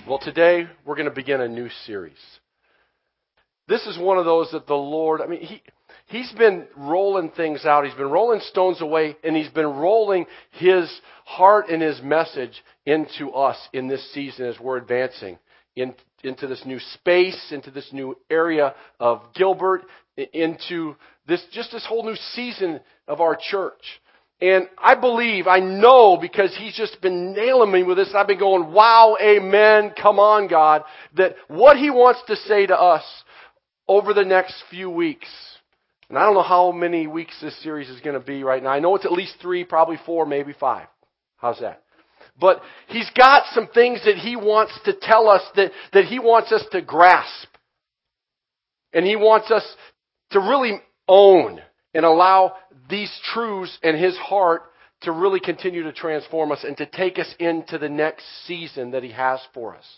Well, today we're going to begin a new series. This is one of those that the Lord, He's been rolling things out. He's been rolling stones away, and He's been rolling His heart and His message into us in this season as we're advancing into this new space, into this new area of Gilbert, into this whole new season of our church. And I know, because He's just been nailing me with this, and I've been going, wow, amen, come on, God, that what He wants to say to us over the next few weeks, and I don't know how many weeks this series is going to be right now. I know it's at least 3, probably 4, maybe 5. How's that? But He's got some things that He wants to tell us that He wants us to grasp. And He wants us to really own and allow these truths and His heart to really continue to transform us and to take us into the next season that He has for us.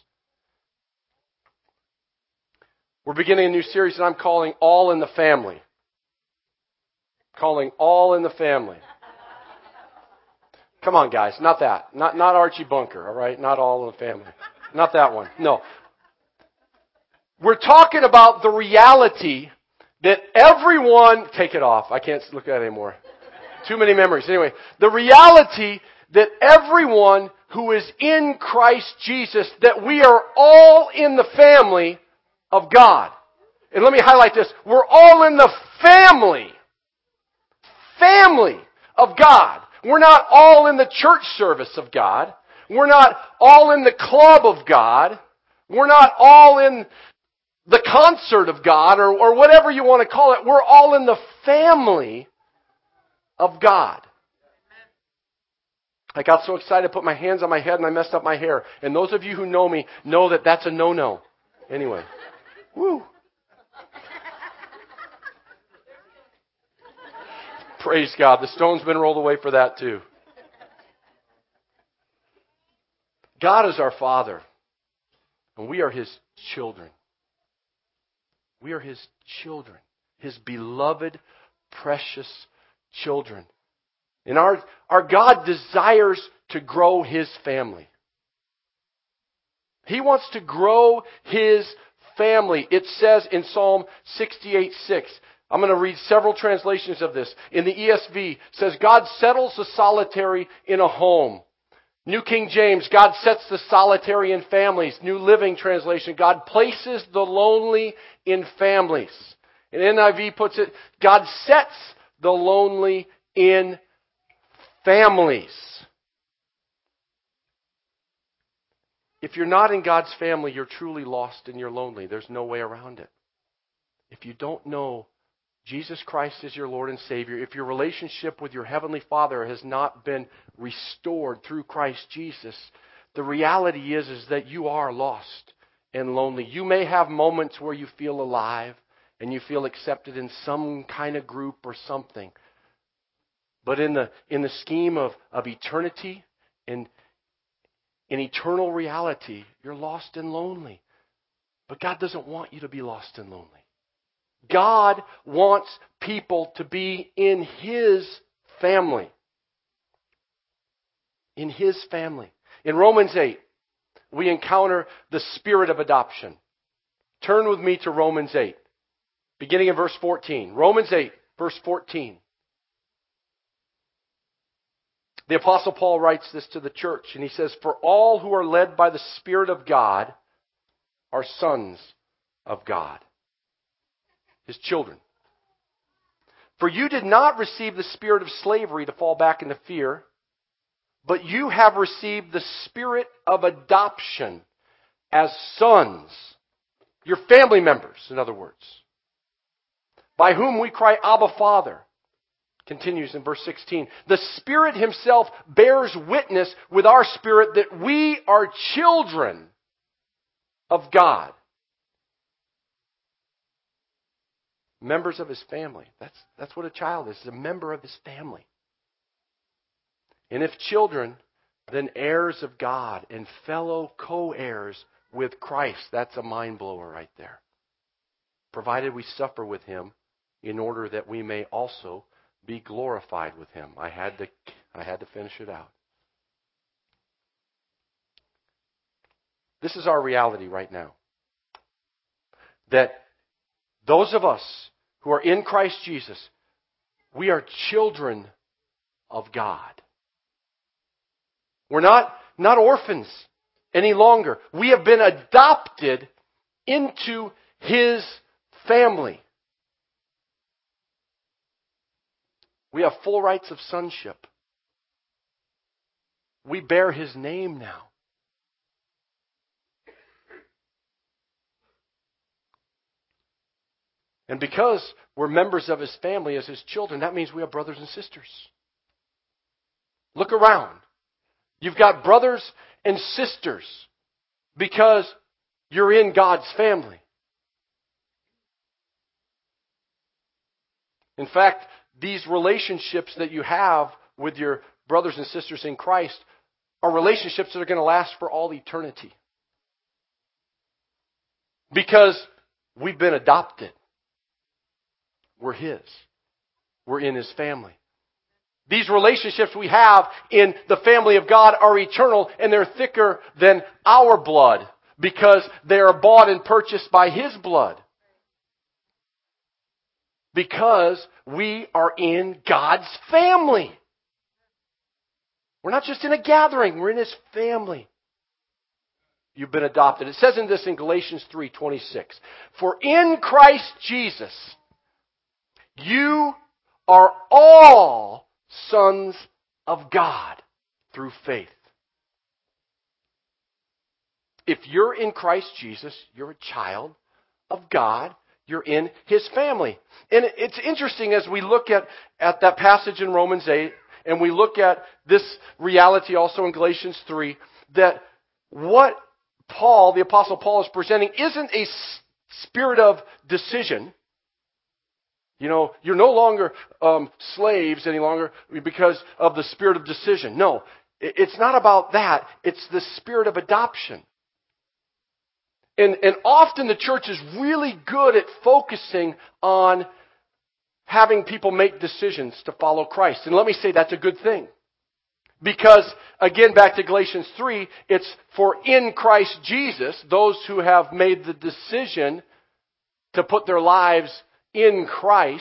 We're beginning a new series that I'm calling All in the Family. Calling All in the Family. Come on, guys, not that. Not Archie Bunker, all right? Not All in the Family. Not that one. No. We're talking about the reality that everyone... Take it off. I can't look at it anymore. Too many memories. Anyway, the reality that everyone who is in Christ Jesus, that we are all in the family of God. And let me highlight this. We're all in the family of God. We're not all in the church service of God. We're not all in the club of God. We're not all in the concert of God, or whatever you want to call it. We're all in the family of God. I got so excited, I put my hands on my head, and I messed up my hair. And those of you who know me know that that's a no-no. Anyway. Woo. Praise God. The stone's been rolled away for that too. God is our Father, and we are His children. We are His children, His beloved, precious children. And our God desires to grow His family. He wants to grow His family. It says in Psalm 68:6. I'm going to read several translations of this. In the ESV, it says, God settles the solitary in a home. New King James, God sets the solitary in families. New Living Translation, God places the lonely in families. And NIV puts it, God sets the lonely in families. If you're not in God's family, you're truly lost and you're lonely. There's no way around it. If you don't know Jesus Christ is your Lord and Savior, if your relationship with your Heavenly Father has not been restored through Christ Jesus, the reality is that you are lost and lonely. You may have moments where you feel alive and you feel accepted in some kind of group or something. But in the scheme of eternity and in eternal reality, you're lost and lonely. But God doesn't want you to be lost and lonely. God wants people to be in His family. In His family. In Romans 8, we encounter the spirit of adoption. Turn with me to Romans 8, beginning in verse 14. Romans 8, verse 14. The Apostle Paul writes this to the church, and he says, for all who are led by the Spirit of God are sons of God. His children. For you did not receive the spirit of slavery to fall back into fear, but you have received the spirit of adoption as sons. Your family members, in other words. By whom we cry, Abba, Father. Continues in verse 16. The Spirit Himself bears witness with our spirit that we are children of God. Members of His family. That's what a child is. It's a member of his family. And if children, then heirs of God and fellow co-heirs with Christ. That's a mind blower right there. Provided we suffer with Him in order that we may also be glorified with Him. I had to finish it out. This is our reality right now. That those of us who are in Christ Jesus, we are children of God. We're not orphans any longer. We have been adopted into His family. We have full rights of sonship. We bear His name now. And because we're members of His family as His children, that means we have brothers and sisters. Look around. You've got brothers and sisters because you're in God's family. In fact, these relationships that you have with your brothers and sisters in Christ are relationships that are going to last for all eternity. Because we've been adopted. We're His. We're in His family. These relationships we have in the family of God are eternal, and they're thicker than our blood because they are bought and purchased by His blood. Because we are in God's family. We're not just in a gathering, we're in His family. You've been adopted. It says in Galatians 3:26, "For in Christ Jesus, you are all sons of God through faith." If you're in Christ Jesus, you're a child of God. You're in His family. And it's interesting as we look at that passage in Romans 8, and we look at this reality also in Galatians 3, that what Paul, the Apostle Paul, is presenting isn't a spirit of decision. You know, you're no longer slaves any longer because of the spirit of decision. No, it's not about that. It's the spirit of adoption. And often the church is really good at focusing on having people make decisions to follow Christ. And let me say that's a good thing. Because, again, back to Galatians 3, it's for in Christ Jesus, those who have made the decision to put their lives in Christ,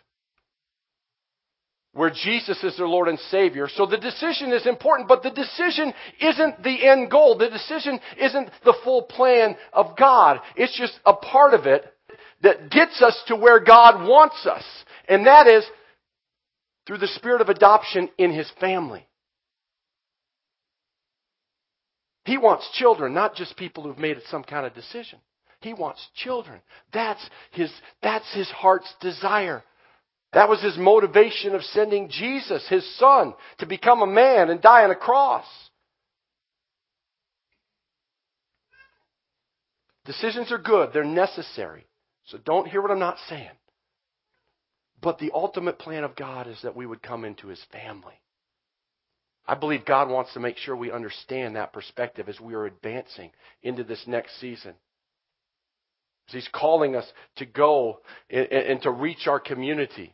where Jesus is their Lord and Savior. So the decision is important, but the decision isn't the end goal. The decision isn't the full plan of God. It's just a part of it that gets us to where God wants us. And that is through the spirit of adoption in His family. He wants children, not just people who've made some kind of decision. He wants children. That's His heart's desire. That was His motivation of sending Jesus, His Son, to become a man and die on a cross. Decisions are good. They're necessary. So don't hear what I'm not saying. But the ultimate plan of God is that we would come into His family. I believe God wants to make sure we understand that perspective as we are advancing into this next season. As He's calling us to go and to reach our community.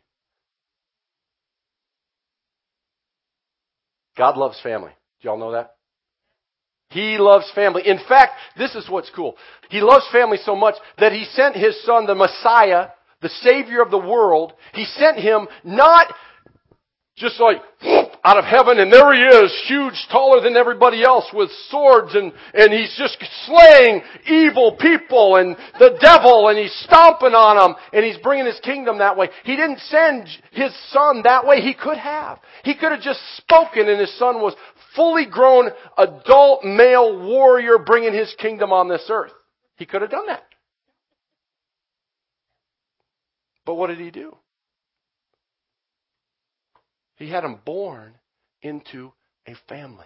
God loves family. Do y'all know that? He loves family. In fact, this is what's cool. He loves family so much that He sent His Son, the Messiah, the Savior of the world. He sent Him not just like out of heaven, and there He is, huge, taller than everybody else, with swords, and He's just slaying evil people and the devil, and He's stomping on them, and He's bringing His kingdom that way. He didn't send His Son that way. He could have. He could have just spoken, and His Son was fully grown, adult, male warrior bringing His kingdom on this earth. He could have done that. But what did He do? He had Him born into a family.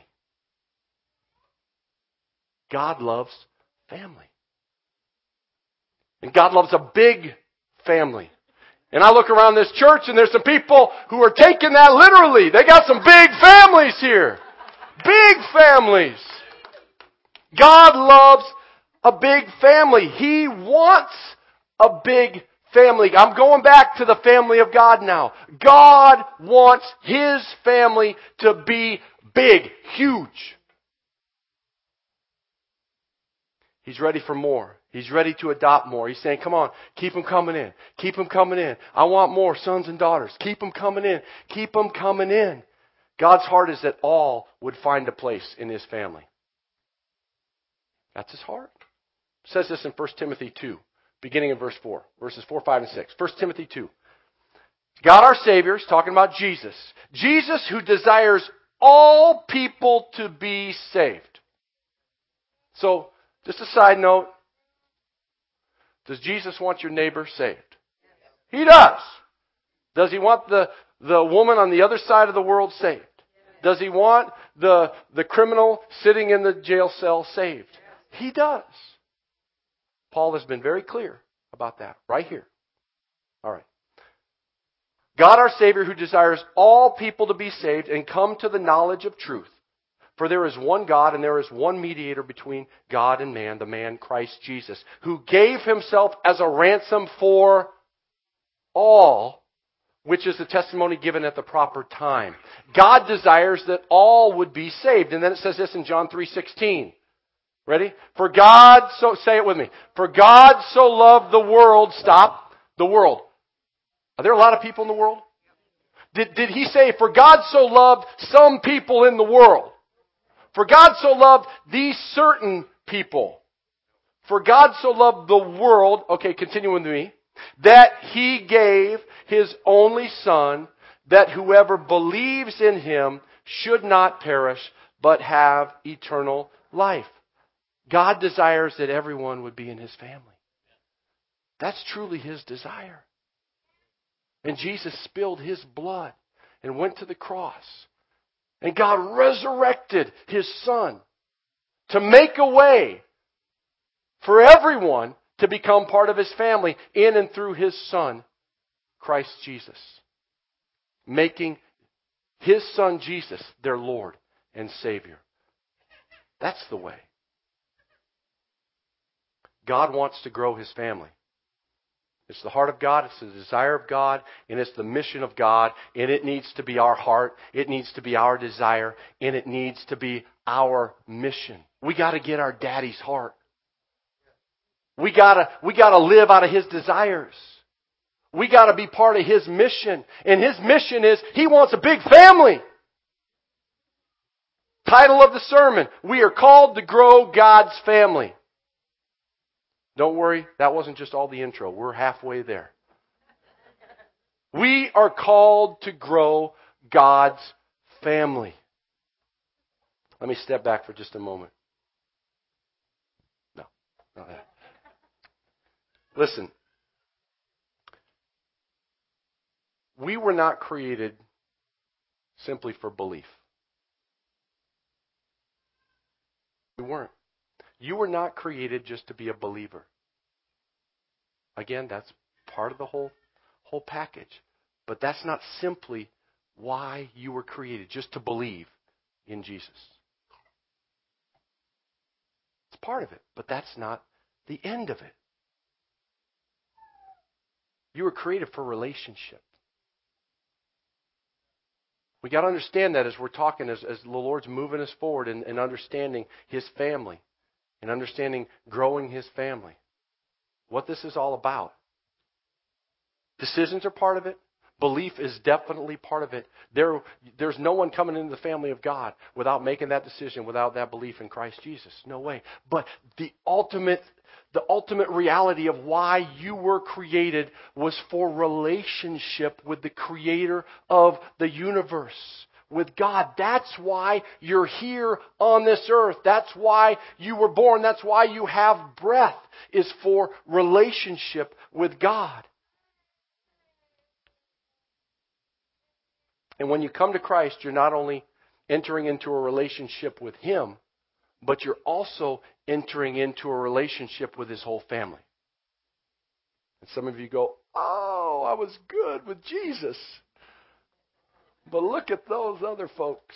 God loves family. And God loves a big family. And I look around this church and there's some people who are taking that literally. They got some big families here. Big families. God loves a big family. He wants a big family. I'm going back to the family of God now. God wants His family to be big, huge. He's ready for more. He's ready to adopt more. He's saying, come on, keep them coming in. Keep them coming in. I want more sons and daughters. Keep them coming in. Keep them coming in. God's heart is that all would find a place in His family. That's His heart. It says this in 1 Timothy 2, beginning in verse 4, verses 4, 5, and 6. 1 Timothy 2. God our Savior is talking about Jesus. Jesus who desires all people to be saved. So, just a side note. Does Jesus want your neighbor saved? He does. Does He want the woman on the other side of the world saved? Does He want the criminal sitting in the jail cell saved? He does. Paul has been very clear about that right here. All right. God our Savior who desires all people to be saved and come to the knowledge of truth. For there is one God and there is one mediator between God and man, the man Christ Jesus, who gave Himself as a ransom for all, which is the testimony given at the proper time. God desires that all would be saved. And then it says this in John 3:16. Ready? For God so, say it with me. For God so loved the world, stop, the world. Are there a lot of people in the world? Did He say, for God so loved some people in the world? For God so loved these certain people. For God so loved the world, okay, continue with me, that He gave His only Son, that whoever believes in Him should not perish, but have eternal life. God desires that everyone would be in His family. That's truly His desire. And Jesus spilled His blood and went to the cross. And God resurrected His Son to make a way for everyone to become part of His family in and through His Son, Christ Jesus. Making His Son Jesus their Lord and Savior. That's the way. God wants to grow His family. It's the heart of God, it's the desire of God, and it's the mission of God, and it needs to be our heart, it needs to be our desire, and it needs to be our mission. We got to get our daddy's heart. We got to live out of His desires. We got to be part of His mission, and His mission is He wants a big family. Title of the sermon, we are called to grow God's family. Don't worry, that wasn't just all the intro. We're halfway there. We are called to grow God's family. Let me step back for just a moment. No, not that. Listen. We were not created simply for belief. We weren't. You were not created just to be a believer. Again, that's part of the whole package. But that's not simply why you were created, just to believe in Jesus. It's part of it, but that's not the end of it. You were created for relationship. We got to understand that as we're talking, as the Lord's moving us forward and understanding His family and understanding growing His family. What this is all about. Decisions are part of it. Belief is definitely part of it. There's no one coming into the family of God without making that decision, without that belief in Christ Jesus. No way. But the ultimate reality of why you were created was for relationship with the Creator of the universe, with God. That's why you're here on this earth. That's why you were born. That's why you have breath, is for relationship with God. And when you come to Christ, you're not only entering into a relationship with Him, but you're also entering into a relationship with His whole family. And some of you go, oh, I was good with Jesus. But look at those other folks.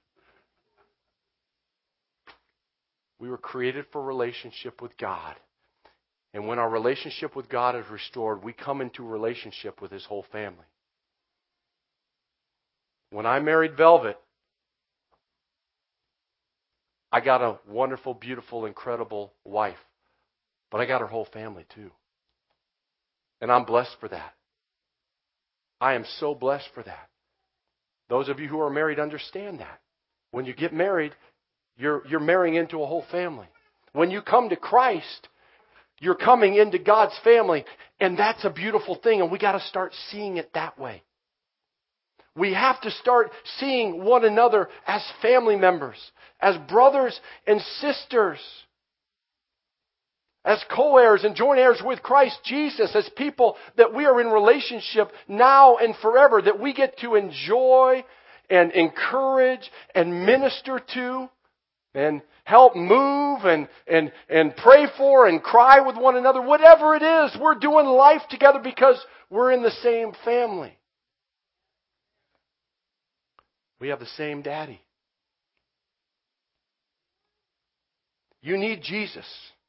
We were created for relationship with God. And when our relationship with God is restored, we come into relationship with His whole family. When I married Velvet, I got a wonderful, beautiful, incredible wife But I got her whole family too. And I'm blessed for that. I am so blessed for that. Those of you who are married understand that. When you get married, you're marrying into a whole family. When you come to Christ, you're coming into God's family, and that's a beautiful thing, and we got to start seeing it that way. We have to start seeing one another as family members, as brothers and sisters, as co-heirs and joint heirs with Christ Jesus, as people that we are in relationship now and forever, that we get to enjoy and encourage and minister to and help move and pray for and cry with one another. Whatever it is, we're doing life together because we're in the same family. We have the same daddy. You need Jesus.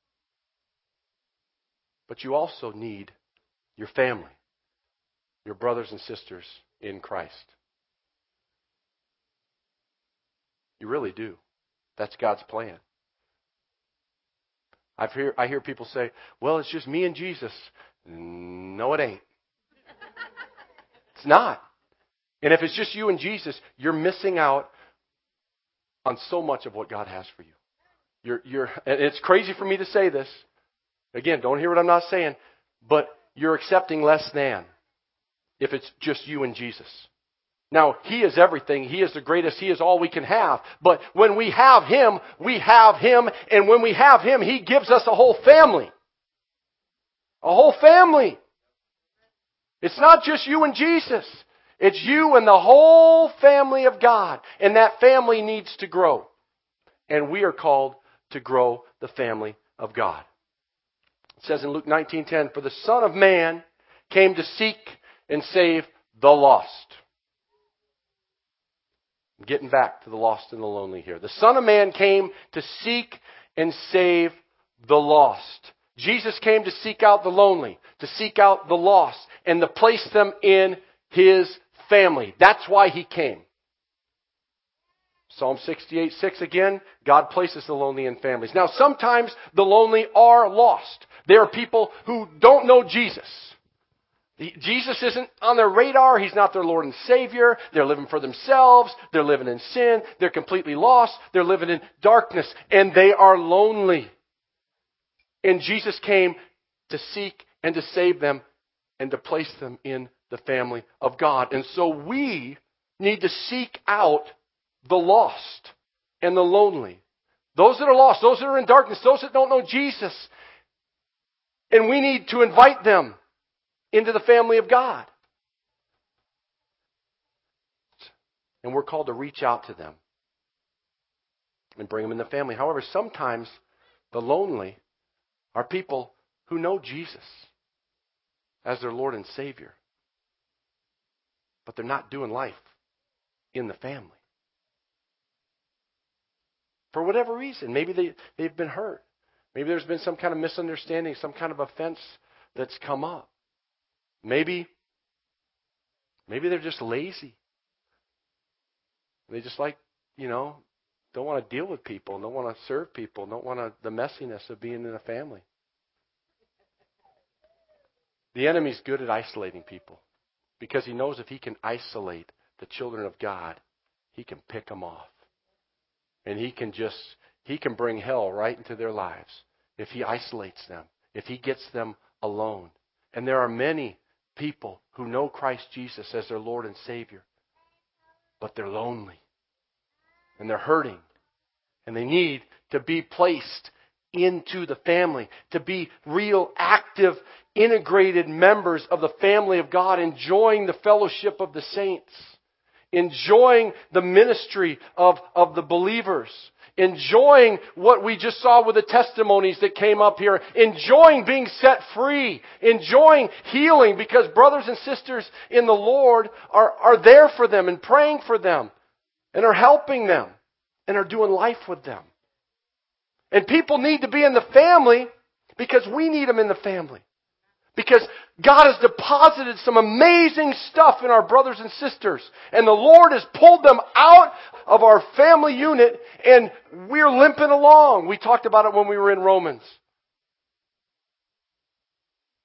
But you also need your family, your brothers and sisters in Christ. You really do. That's God's plan. I hear people say, well, it's just me and Jesus. No, it ain't. It's not. And if it's just you and Jesus, you're missing out on so much of what God has for you. And it's crazy for me to say this. Again, don't hear what I'm not saying. But you're accepting less than if it's just you and Jesus. Now, He is everything. He is the greatest. He is all we can have. But when we have Him, we have Him. And when we have Him, He gives us a whole family. A whole family. It's not just you and Jesus. It's you and the whole family of God. And that family needs to grow. And we are called to grow the family of God. It says in Luke 19:10, for the Son of Man came to seek and save the lost. I'm getting back to the lost and the lonely here. The Son of Man came to seek and save the lost. Jesus came to seek out the lonely, to seek out the lost, and to place them in His family. That's why He came. Psalm 68:6 again, God places the lonely in families. Now, sometimes the lonely are lost. There are people who don't know Jesus. Jesus isn't on their radar. He's not their Lord and Savior. They're living for themselves. They're living in sin. They're completely lost. They're living in darkness. And they are lonely. And Jesus came to seek and to save them and to place them in the family of God. And so we need to seek out the lost and the lonely. Those that are lost, those that are in darkness, those that don't know Jesus. And we need to invite them into the family of God. And we're called to reach out to them and bring them in the family. However, sometimes the lonely are people who know Jesus as their Lord and Savior, but they're not doing life in the family. For whatever reason, maybe they've been hurt. Maybe there's been some kind of misunderstanding, some kind of offense that's come up. Maybe they're just lazy. They just don't want to deal with people, don't want to serve people, don't want the messiness of being in a family. The enemy's good at isolating people because he knows if he can isolate the children of God, he can pick them off. And he can bring hell right into their lives if he isolates them, if he gets them alone. And there are many people who know Christ Jesus as their Lord and Savior, but they're lonely and they're hurting and they need to be placed into the family, to be real, active, integrated members of the family of God, enjoying the fellowship of the saints, enjoying the ministry of the believers, enjoying what we just saw with the testimonies that came up here, enjoying being set free, enjoying healing, because brothers and sisters in the Lord are there for them and praying for them and are helping them and are doing life with them. And people need to be in the family because we need them in the family. Because God has deposited some amazing stuff in our brothers and sisters. And the Lord has pulled them out of our family unit and we're limping along. We talked about it when we were in Romans.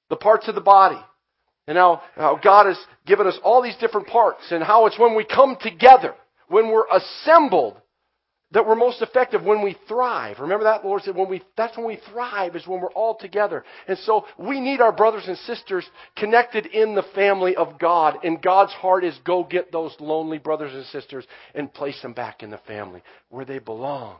the parts of the body. And how God has given us all these different parts, and how it's when we come together, when we're assembled, that we're most effective, when we thrive. Remember that? The Lord said, that's when we thrive, is when we're all together. And so we need our brothers and sisters connected in the family of God. And God's heart is go get those lonely brothers and sisters and place them back in the family where they belong.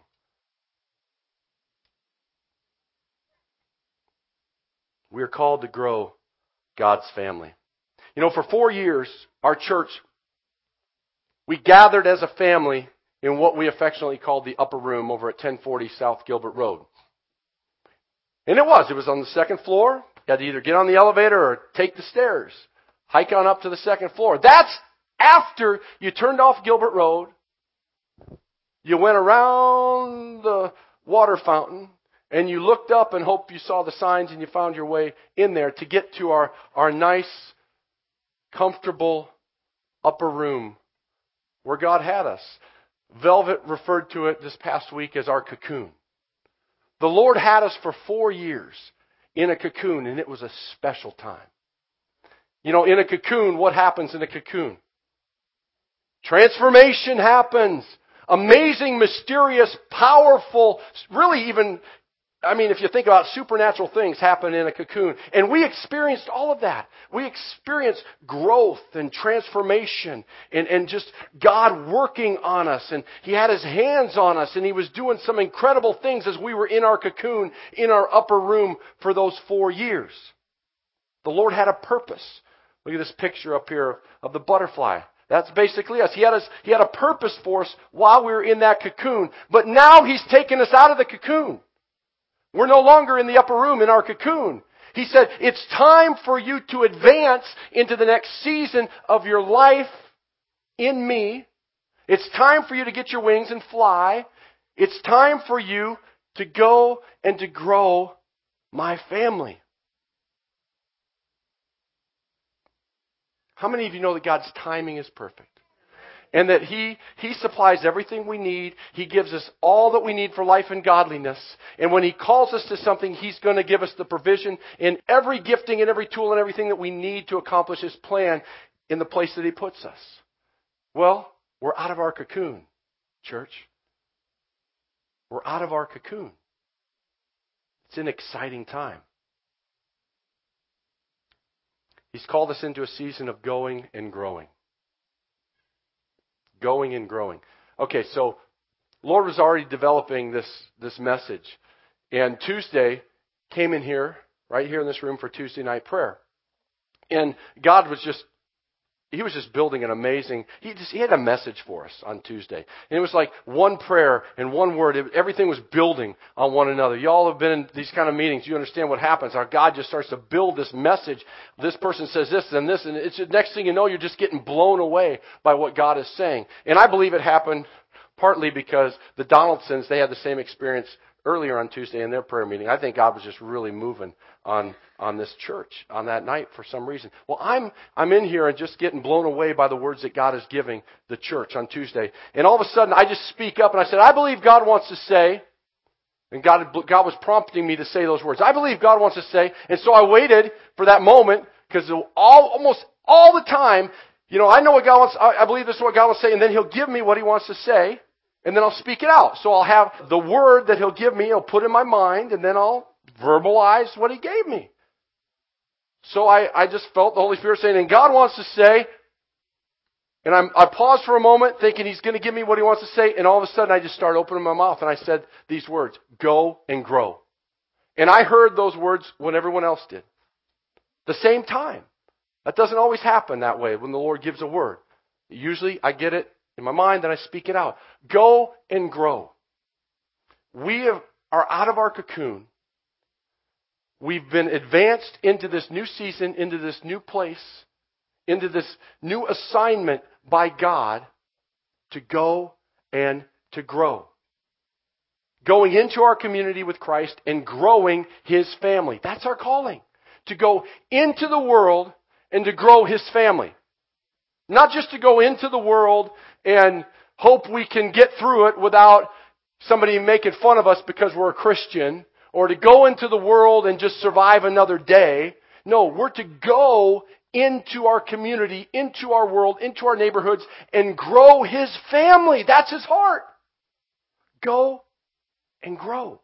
We're called to grow God's family. You know, for 4 years, our church, we gathered as a family in what we affectionately called the upper room over at 1040 South Gilbert Road. And it was on the second floor. You had to either get on the elevator or take the stairs, hike on up to the second floor. That's after you turned off Gilbert Road, you went around the water fountain, and you looked up and hoped you saw the signs and you found your way in there to get to our nice, comfortable upper room where God had us. Velvet referred to it this past week as our cocoon. The Lord had us for 4 years in a cocoon, and it was a special time. You know, in a cocoon, what happens in a cocoon? Transformation happens. Amazing, mysterious, powerful, really even, if you think about supernatural things happen in a cocoon. And we experienced all of that. We experienced growth and transformation and just God working on us. And He had His hands on us, and He was doing some incredible things as we were in our cocoon, in our upper room for those 4 years. The Lord had a purpose. Look at this picture up here of the butterfly. That's basically us. He had a purpose for us while we were in that cocoon. But now He's taken us out of the cocoon. We're no longer in the upper room in our cocoon. He said, it's time for you to advance into the next season of your life in me. It's time for you to get your wings and fly. It's time for you to go and to grow my family. How many of you know that God's timing is perfect? And that He supplies everything we need. He gives us all that we need for life and godliness. And when He calls us to something, He's going to give us the provision in every gifting and every tool and everything that we need to accomplish His plan in the place that He puts us. Well, we're out of our cocoon, church. We're out of our cocoon. It's an exciting time. He's called us into a season of going and growing. Going and growing. Okay, so Lord was already developing this message. And Tuesday came in here, right here in this room for Tuesday night prayer. And God was just building an amazing, He had a message for us on Tuesday. And it was like one prayer and one word. Everything was building on one another. Y'all have been in these kind of meetings. You understand what happens. Our God just starts to build this message. This person says this and this. And it's the next thing you know, you're just getting blown away by what God is saying. And I believe it happened partly because the Donaldsons, they had the same experience earlier on Tuesday in their prayer meeting. I think God was just really moving on this church on that night for some reason. Well, I'm in here and just getting blown away by the words that God is giving the church on Tuesday. And all of a sudden, I just speak up and I said, I believe God wants to say, and God was prompting me to say those words. I believe God wants to say, and so I waited for that moment because almost all the time, I know what God wants. I believe this is what God wants to say, and then He'll give me what He wants to say. And then I'll speak it out. So I'll have the word that He'll give me, He'll put in my mind, and then I'll verbalize what He gave me. So I just felt the Holy Spirit saying, and God wants to say, and I paused for a moment thinking He's going to give me what He wants to say, and all of a sudden I just started opening my mouth and I said these words, go and grow. And I heard those words when everyone else did. The same time. That doesn't always happen that way when the Lord gives a word. Usually I get it in my mind, and I speak it out. Go and grow. We are out of our cocoon. We've been advanced into this new season, into this new place, into this new assignment by God to go and to grow. Going into our community with Christ and growing His family. That's our calling. To go into the world and to grow His family. Not just to go into the world and hope we can get through it without somebody making fun of us because we're a Christian, or to go into the world and just survive another day. No, we're to go into our community, into our world, into our neighborhoods, and grow His family. That's His heart. Go and grow.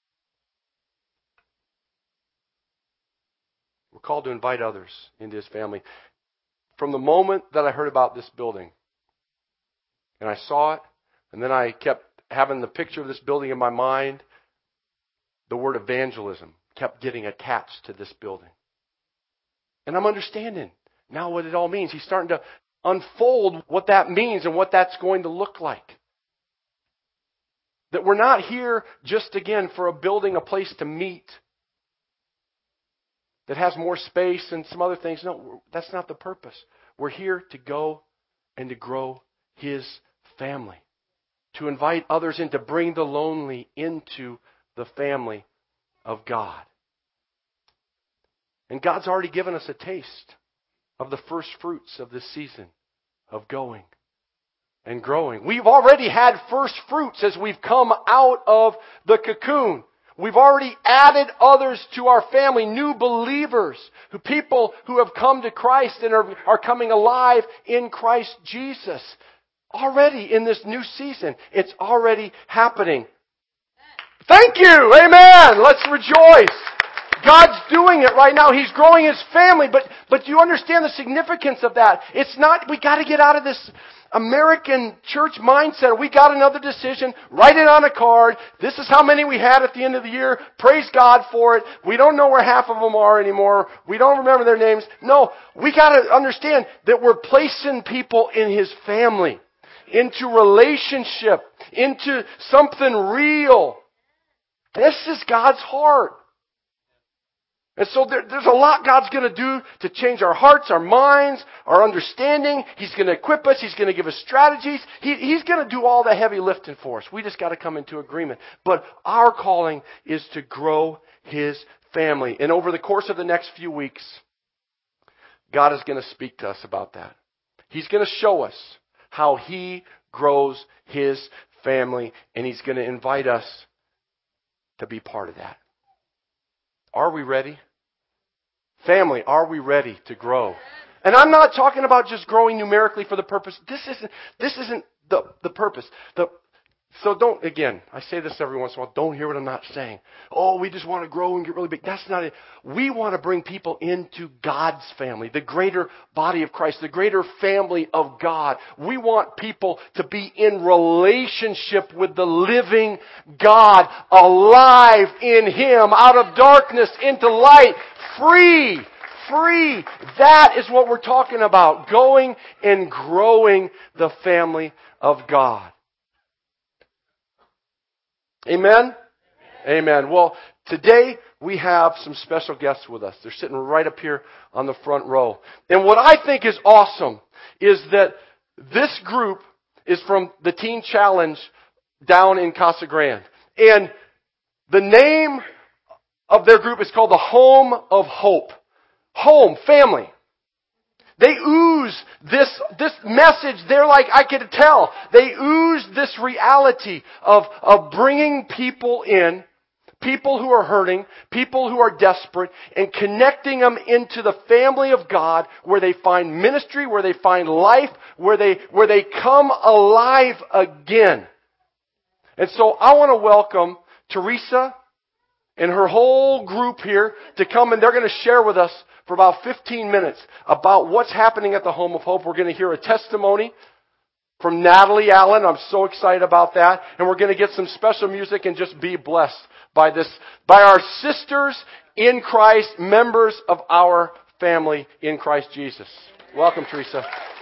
We're called to invite others into His family. From the moment that I heard about this building, and I saw it, and then I kept having the picture of this building in my mind, the word evangelism kept getting attached to this building. And I'm understanding now what it all means. He's starting to unfold what that means and what that's going to look like. That we're not here just, again, for a building, a place to meet that has more space and some other things. No, that's not the purpose. We're here to go and to grow His family. To invite others in, to bring the lonely into the family of God. And God's already given us a taste of the first fruits of this season of going and growing. We've already had first fruits as we've come out of the cocoon. We've already added others to our family, new believers, people who have come to Christ and are coming alive in Christ Jesus. Already in this new season, it's already happening. Thank you! Amen! Let's rejoice! God's doing it right now. He's growing His family, but do you understand the significance of that? It's not, we got to get out of this American church mindset. We got another decision. Write it on a card. This is how many we had at the end of the year. Praise God for it. We don't know where half of them are anymore. We don't remember their names. No, we got to understand that we're placing people in His family, into relationship, into something real. This is God's heart. And so there's a lot God's going to do to change our hearts, our minds, our understanding. He's going to equip us. He's going to give us strategies. He's going to do all the heavy lifting for us. We just got to come into agreement. But our calling is to grow His family. And over the course of the next few weeks, God is going to speak to us about that. He's going to show us how He grows His family. And He's going to invite us to be part of that. Are we ready? Family, are we ready to grow? And I'm not talking about just growing numerically for the purpose. This isn't the purpose. So don't, again, I say this every once in a while, don't hear what I'm not saying. Oh, we just want to grow and get really big. That's not it. We want to bring people into God's family, the greater body of Christ, the greater family of God. We want people to be in relationship with the living God, alive in Him, out of darkness into light, free. That is what we're talking about, going and growing the family of God. Amen? Amen. Well, today we have some special guests with us. They're sitting right up here on the front row. And what I think is awesome is that this group is from the Teen Challenge down in Casa Grande. And the name of their group is called the Home of Hope. Home, family. They ooze this message. They're like, I could tell. They ooze this reality of bringing people in, people who are hurting, people who are desperate, and connecting them into the family of God where they find ministry, where they find life, where they come alive again. And so I want to welcome Teresa and her whole group here to come, and they're going to share with us for about 15 minutes about what's happening at the Home of Hope. We're going to hear a testimony from Natalie Allen. I'm so excited about that. And we're going to get some special music and just be blessed by our sisters in Christ, members of our family in Christ Jesus. Welcome, Teresa.